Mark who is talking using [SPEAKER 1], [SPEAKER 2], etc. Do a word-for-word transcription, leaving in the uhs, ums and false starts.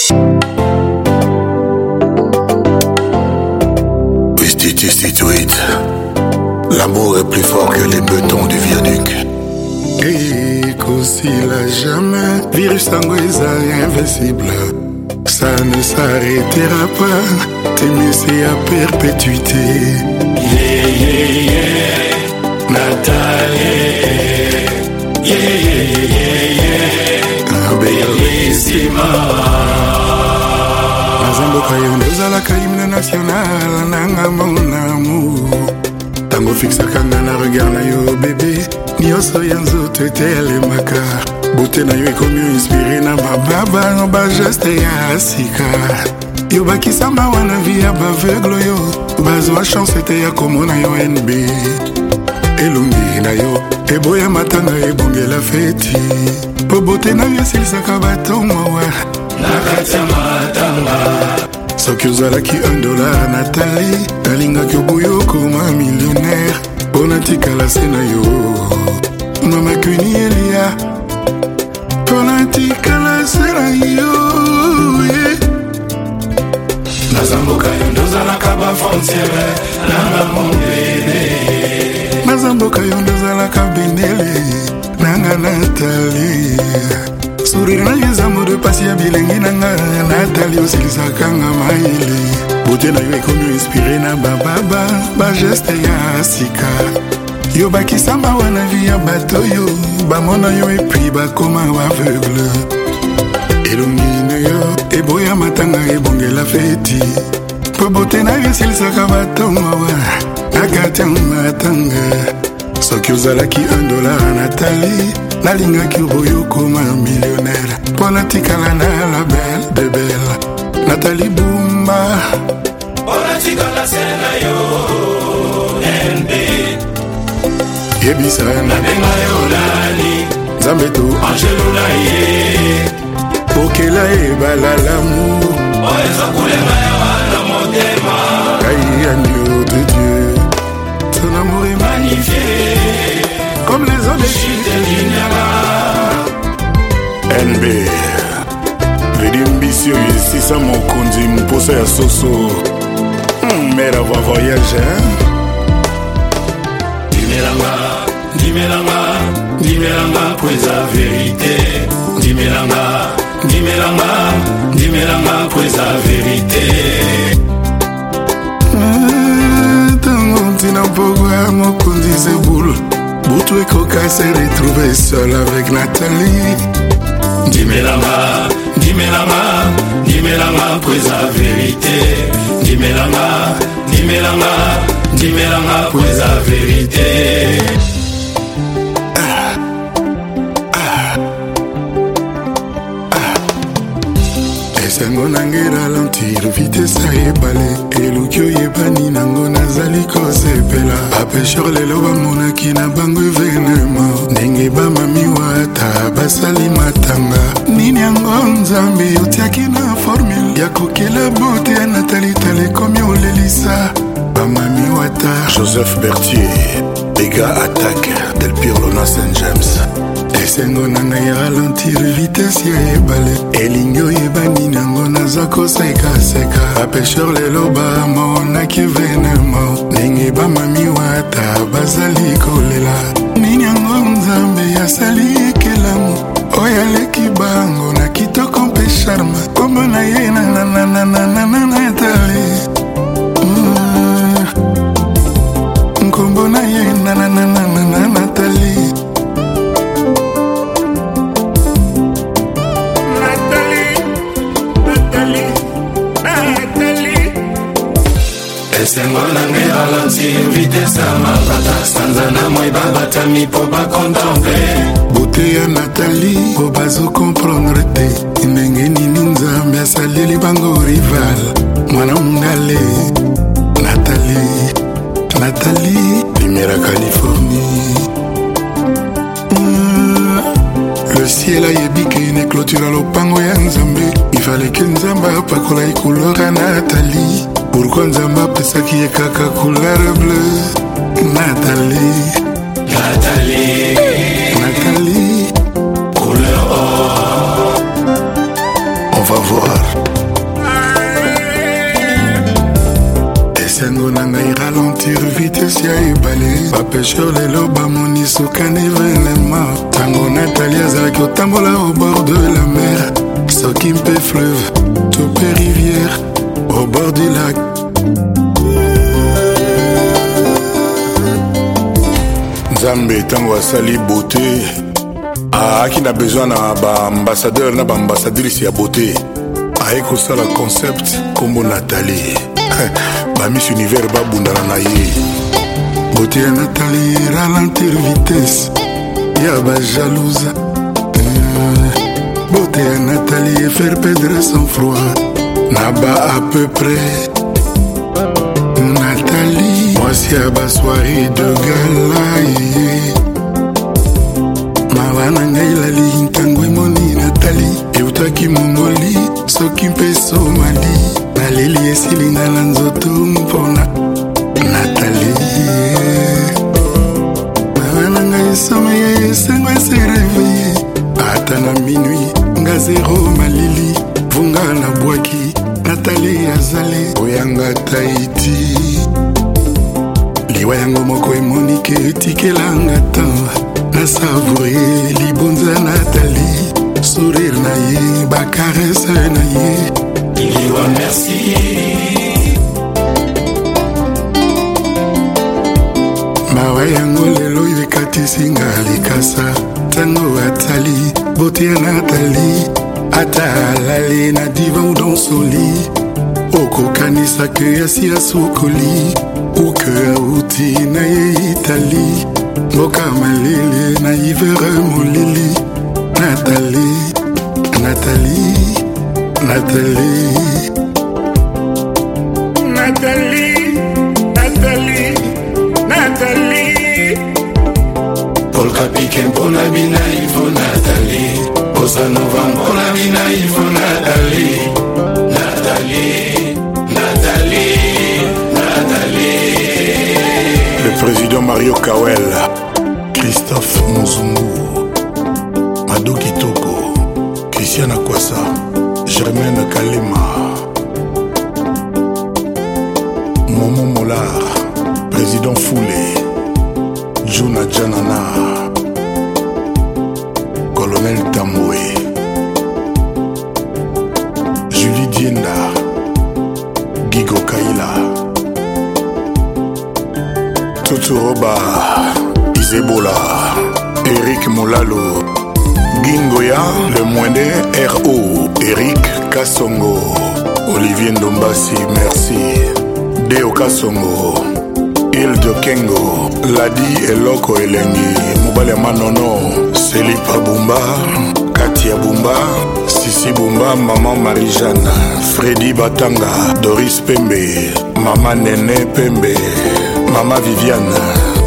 [SPEAKER 1] L'amour est plus fort que les bétons du viaduc.
[SPEAKER 2] Et qu'aussi-là jamais, virus tango est invincible. Ça ne s'arrêtera pas, t'aimer c'est à perpétuité.
[SPEAKER 3] Yeah, yeah, yeah, Nathalie. Yeah, yeah, yeah, yeah, bellissima.
[SPEAKER 2] Nazamboka yondo zalaka hymne national, nanga mon amour. Tango fixaka nga na regard na yo bébé, nyonso ya nzoto etelemaka. Beauté na yo ekomi inspiré na bababa, no bageste ya sika. Yo bakisama wana vi ya baveugle yo, bazwa chance ete ya komona yo N B. Elongi na yo eboya matanga ebongela feti, po beauté na yo esilisaka batongo wa
[SPEAKER 3] nakati ya matanga.
[SPEAKER 2] Soki ozalaki un dollar Nathalie, nalingaki oboya okoma millionnaire, mpo natikala se na yo mama Queenie Elia, mpo natikala se na yo.
[SPEAKER 3] Nazamboka yo ndozalaka bafrontiere nanga mon bébé.
[SPEAKER 2] Nazamboka yo ndozalaka bendele nanga Nathalie. Sourire na yo eza mode pasi ya bilenge nanga Nathalie, osilisaka nga maele. Beauté na yo ekomi inspiré na bababa, bageste ya sika. Yo bakisama wana vi ya bato yo, bamona yo epui bakoma baveugle. Elongi na yo eboya matanga ebongela feti, po beauté na yo esilisaka batongo wa nakati ya matanga. Soki ozalaki un dollar Nathalie, nalingaki oboya okoma millionnaire, mpo natikala na la belle de belle Nathalie Bumba,
[SPEAKER 3] mpo natikala se na yo N B.
[SPEAKER 2] yebisa
[SPEAKER 3] nabenga yo nani
[SPEAKER 2] nzambe to
[SPEAKER 3] angelo na ye,
[SPEAKER 2] okela ebala l'amour
[SPEAKER 3] oyo ezokulenga yo wana motema.
[SPEAKER 2] Kai agneau de Dieu, ton amour est
[SPEAKER 3] magnifié
[SPEAKER 2] comme les eaux des
[SPEAKER 3] chutes du Niagara.
[SPEAKER 2] N B vedi mbisi oyo esisa mokonzi mposa ya soso. Mère avoir voyagé.
[SPEAKER 3] Dimelanga, dimelanga, dimelanga poeza vérité. Dimelanga, dimelanga, dimelanga poeza vérité.
[SPEAKER 2] Tango ntina mpogwa mokonzi zeboule, butu ekoka se retrouver seul avec Nathalie.
[SPEAKER 3] Dimelanga, dimelanga, dimelanga poeza vérité. Dimelanga, dimelanga, dimelanga poeza vérité.
[SPEAKER 2] Esengo nange ralentir vitesse ebale, eluki oyebani nango nazali kosepela. Bapesheur lelo bamonaki na bango evenema, ndenge bamami wata basali matanga. Nini yango nzambe otiaki na formule ya kokela bote ya Nathalie tala komi olelisa bamami wata.
[SPEAKER 1] Joseph Berthier, Ega Attaque, Del Pirlo Saint James.
[SPEAKER 2] Esengo nanga ya ralentir vitesse ya ebale, elingi oyebani nango naza kosekaseka. Bapesheur lelo bamonaki venema, ndenge bamami wata bazali kolela. Nini yango nzambe asali ekelamu, oyo aleki bango na kitoko mpe charme, kombo na ye nananananana Nathalie. Nkombo na ye nanananana Nathalie.
[SPEAKER 3] Esengo nange ralentir vitesse ya mapata, sanza na moi babatami po bakontemple.
[SPEAKER 2] Beauté ya Nathalie po bazo comprendre te, ndenge nini nzambe asaleli bango rival. Mwana mungale Nathalie, Nathalie Primera Californie. Le ciel a yebi ke une clôture à lopango ya nzambe, il fallait que nzambe apakola couleur ya Nathalie. Pourquoi nzambe apesaki ye kaka couleur bleue? Nathalie,
[SPEAKER 3] Nathalie,
[SPEAKER 2] Nathalie,
[SPEAKER 3] couleur or.
[SPEAKER 1] On va voir.
[SPEAKER 2] sia ebale bapêcheur lelo bamoni sokani événement tango Nathalie azalaki otambola au bord de la mer soki mpe fleuve to mpe rivière au bord du lac.
[SPEAKER 1] Nzambe tango asali beauté aaki na besoin na baambassadeur na baambassadrice ya beauté aye kosala concept kombo Nathalie bamis univers babundana na ye.
[SPEAKER 2] Beauté ya Nathalie ralentir vitesse ya bajalouse. Beauté ya Nathalie et faire perdre son froid naba à peu près. Nathalie voici à ba soirée de gala mawa na ngai lali ntango emoni Nathalie eutaki mongoli soki mpe somali naleli esilinga na nzoto mpona Nathalie. Mawa na ngai someye esengo ese réveillé ata na minuit nga zero malili vunga na bwaki Nathalie azale oyanga Tahiti liwa yango moko emonike etikelanga tan na savoure libonza Nathalie sourire na ye bakarese na ye
[SPEAKER 3] liwa merci.
[SPEAKER 2] mawa yango lelo ekatisinga likasa tango atali beauté ya Nathalie ata alali na divan dans son lit okokanisa ke asi asukoli uke auti na ye Italie mboka malele na ivere molili Nathalie Nathalie Nathalie Nathalie Nathalie Nathalie
[SPEAKER 3] Paul Kapike mpona bina ifo Nathalie Bossa Nova mpona bina ifo Nathalie Nathalie Nathalie Nathalie.
[SPEAKER 1] Le président Mario Kawel, Christophe Muzungu, Mado Kitoko, Christiana Kwasa, Germaine Kalema, Momo Molar, président Foulé, Juna Janana, colonel Tamboué, Julie Dienda, Gigo Kaila, Tutu Roba, Isebola, Eric Molalo, Gingoya, le Moindé R O, Eric Kassongo, Olivier Ndombasi, merci, Deo Kassongo, Hilde Kengo, Ladi Eloko Elengi, Mobale Manono, Selipa Bumba, Katia Bumba, Sissi Bumba, Maman Marie-Jeanne, Freddy Batanga, Doris Pembe, Maman Nene Pembe, Maman Viviane,